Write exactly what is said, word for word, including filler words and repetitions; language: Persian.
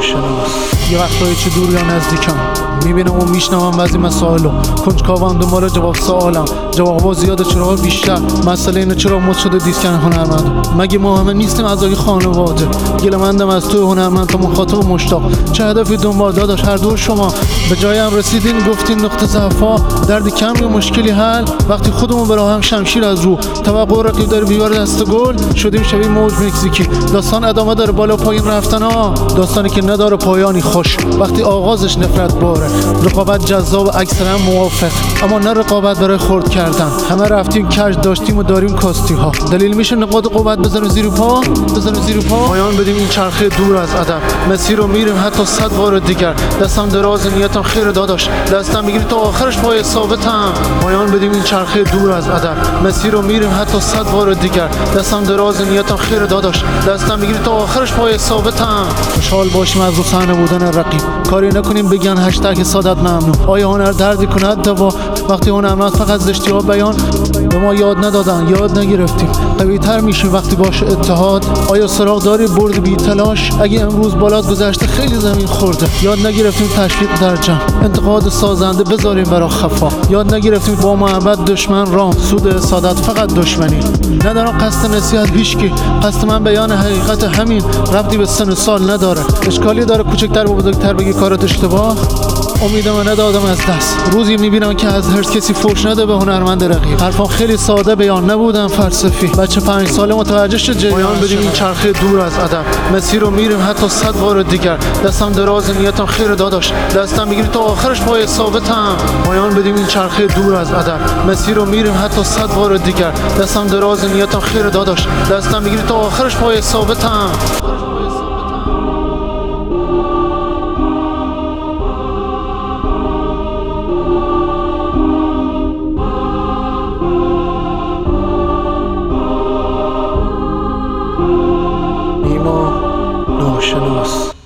ناشناس. یه وقتایی چه دور یا نزدیکم، میبینم و میشنوم بعضی مسائلو، کنجکاوم دنبال جواب سوالم، جوابا زیاده چرا بیشتر، مسئله اینه چرا مد شده دیسکن هنرمند. مگه ما همه نیستیم اعضای خانواده؟ گله‌مندم از تو هنرمند تا مخاطب مشتاق، چه هدفی دنبال داداش هر دور شما؟ به جای هم رسیدین گفتین نقطه ضعفا، دردی کم یا مشکلی حل، وقتی خودمون به راه هم شمشیر از رو، توقع رقیب داره بیوار دست گل، شدیم شبیه موج مکزیکی. داستان ادامه داره بالا پایین رفتن ها، داستانی که نداره پایانی خوش، وقتی آغازش نفرت باره. رقابت جذاب اکثرا موافق، اما نه رقابت برای خرد کردن. همه رفتیم کج داشتیم و داریم کاستی ها، دلیل میشه نقاط قوت بزنیم زیر پا، بزنیم زیر پا. پایان بدیم این چرخه دور از ادب، مسیر رو میریم حتی صد بار دیگر. دستم دراز نیتم خیر داداش، دستم میگیری تا آخرش پای ثابتم. پایان بدیم این چرخه دور از ادب، مسیر رو میریم حتی صد بار دیگر. دستم دراز نیتم خیر داداش، دستم میگیری تا آخرش پای ثابتم. خوشحال باشیم از رو صحنه بودن رقیب، کاری نکنیم بگن هشتگ سادت ممنوع. آیا هنر دردی کند دوا؟ وقتی هنرمند فقط زشتی ها بیان، به ما یاد ندادن، یاد نگرفتیم. قوی تر میشیم وقتی باشه اتحاد. آیا سراغ داری برد بی تلاش؟ اگه امروز بالات گذشته خیلی زمین خورده، یاد نگرفتیم تشویق در جمع، انتقاد سازنده بذاریم برا خفا. یاد نگرفتیم با محبت دشمن رام، سود سادت فقط دشمنی. ندارم قصد نصیحت هیچکی، قصد من بیان حقیقت همین، ربطی به سن و سال نداره. اشکالی داره کوچکتر و بزرگتر بگی کارت اشتباه؟ امیدم ندادم از دست، روزی میبینم که از هر کسی فوش نده به هنرمند رقیب. حرفام خیلی ساده بیان نبودم فلسفی، بچه پنج ساله متوجه شد جریان. پایان بدیم این چرخه دور از ادب، مسیر رو میریم حتی صد بار دیگر. دستم دراز نیتم خیر داداش، دستم میگیری تا آخرش پای ثابتم. پایان بدیم این چرخه دور از ادب، مسیر رو میریم حتی صد بار دیگر. دستم دراز نیتم خیر داداش، دستم میگیری تا آخرش پای ثابتم. ناشناس.